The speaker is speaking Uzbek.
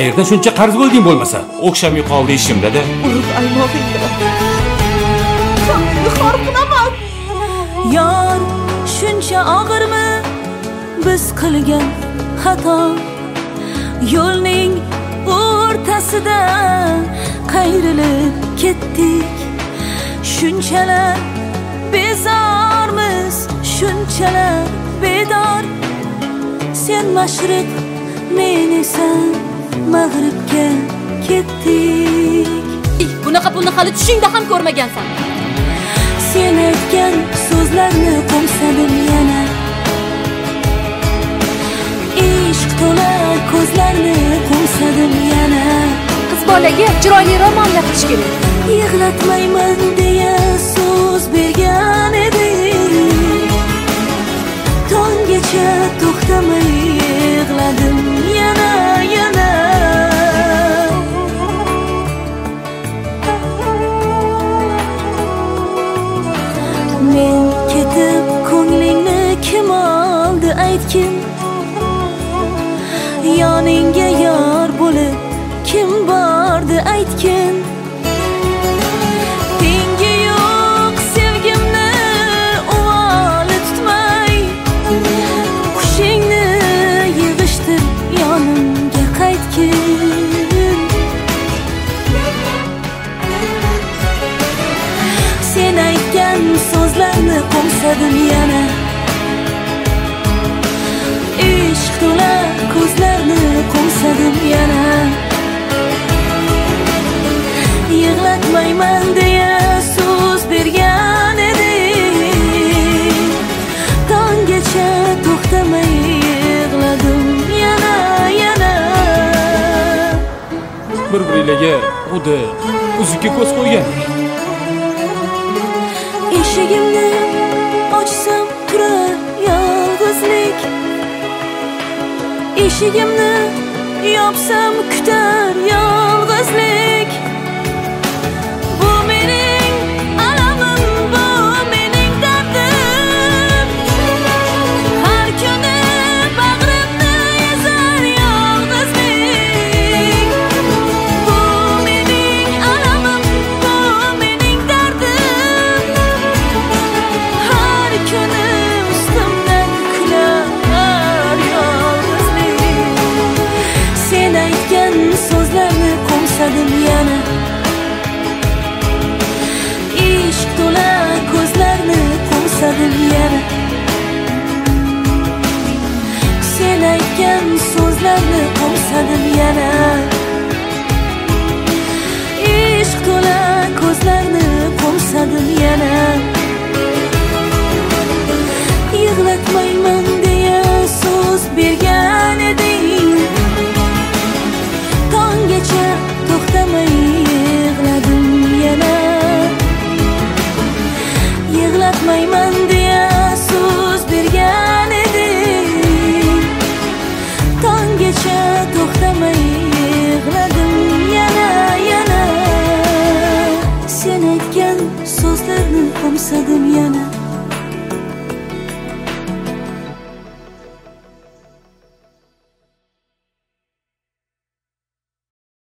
Qayerdan shuncha qarz bo'lding bo'lmasa? O'xshamay qoldi ishimda-da. Urug' aymog'ingda. Xor qilaman. Yor, shuncha og'irmi biz qilgan xato? Yo'lning o'rtasida qayrilib ketdik. Shunchalar bezormiz, shunchalar bedor. Sen mashriq, men esa mag'ribga ketdik. Bunaqa pulni hali tushingda ham ko'rmagansan. Sen aytgan so'zlarni qo'msadim yana. Ishq to'la ko'zlarni qo'msadim yana. Qiz bolaga chiroyli roman yoqish kerak. Yig'latmayman deya so'z bergan edim. Tonggacha to'xtamay yig'ladim yana. Men ketib ko'nglingni kim oldi aytgin? Yoningga yor bo'lib kim bordi aytgin? Tengi yo'q sevgimni uvoli tutmay, qushingni yig'ishtir yonimga qaytgin. Sen aytgan so'zlarni qo'msadim yana. Ishq to'la ko'zlarni qo'msadim yana. Yig'latmayman deya so'z bergan edim. Tonggacha to'xtamay yig'ladim yana. Bir-biringizga xuddi uzukka ko'z qo'ygan. Eshigimni ochsam turar yolg'izlik. Eshigimni yopsam kutar yolg'izlik. Bu mening alamim, bu mening dardim. Har kuni bag'rimni ezar yolg'izlik. Bu mening alamim, bu mening dardim. Har kuni ustimdan kular yolg'izlik. Sen aytgan so'zlarni qo'msadim yana. Ishq to'la ko'zlarni qo'msadim yana. Sen aytgan so'zlarni qo'msadim yana. Ishq to'la ko'zlarni qo'msadim yana. Yig'latmayman deya so'z bergan eding. Tonggacha to'xtamay yig'ladim yana. Yig'latmayman deya so'z bergan eding. Tonggacha to'xtamay yig'ladim yana. Sen aytgan so'zlarni qo'msadim yana.